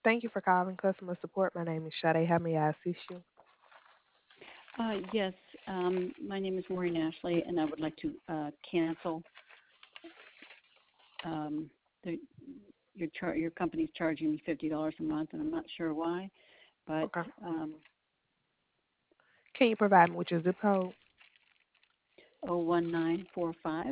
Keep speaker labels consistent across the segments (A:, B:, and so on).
A: Thank you for calling customer support. My name is Sade. How may I assist you?
B: Yes, my name is Maureen Ashley, and I would like to cancel um, the, your company's charging me $50 a month, and I'm not sure why, but
A: Okay.
B: um,
A: Can you provide me with your zip code?
B: 01945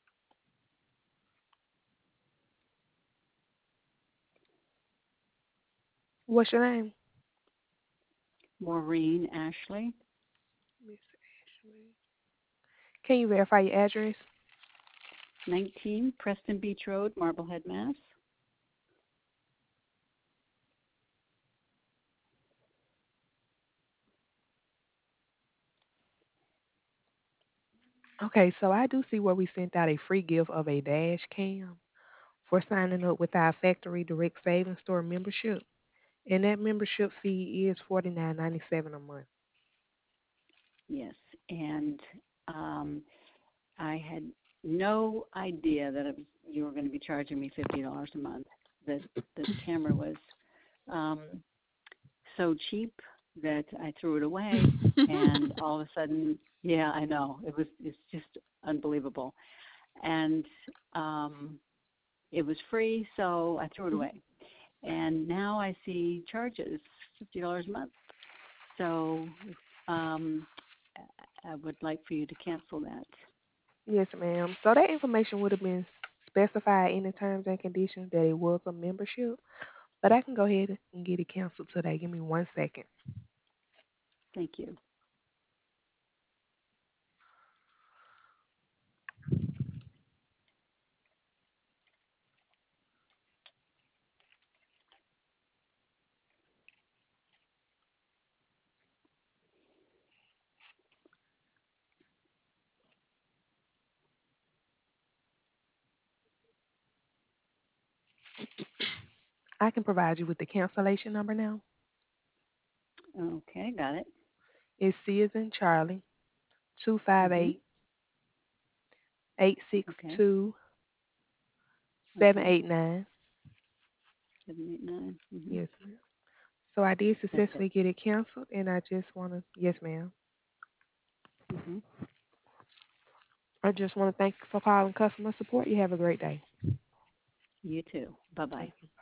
A: What's your name?
B: Maureen Ashley,
A: Miss Ashley. Can you verify your address?
B: 19 Preston Beach Road, Marblehead, Mass.
A: Okay, so I do see where we sent out a free gift of a dash cam for signing up with our factory direct savings store membership. And that membership fee is $49.97 a month.
B: Yes, and um, I had no idea that you were going to be charging me $50 a month. The camera was um, so cheap that I threw it away, and all of a sudden, yeah, I know it's just unbelievable, and um, it was free, so I threw it
A: Mhm.
B: away, and now I see charges $50 a month. So um, I would like for you to cancel that.
A: Yes, ma'am. So that information would have been specified in the terms and conditions that it was a membership, but I can go ahead and get it canceled today. Give me 1 second.
B: Thank you.
A: I can provide you with the cancellation number now.
B: Okay, got it.
A: It's C as in Charlie, two five
B: Mhm.
A: eight eight six
B: Okay.
A: two seven
B: Okay.
A: eight nine.
B: 789. Mhm.
A: Yes, ma'am. So I did
B: That's it.
A: successfully get it canceled, and I just want to, yes, ma'am.
B: Mhm.
A: I just want to thank you for calling customer support. You have a great day.
B: You too. Bye bye.
A: Thank you.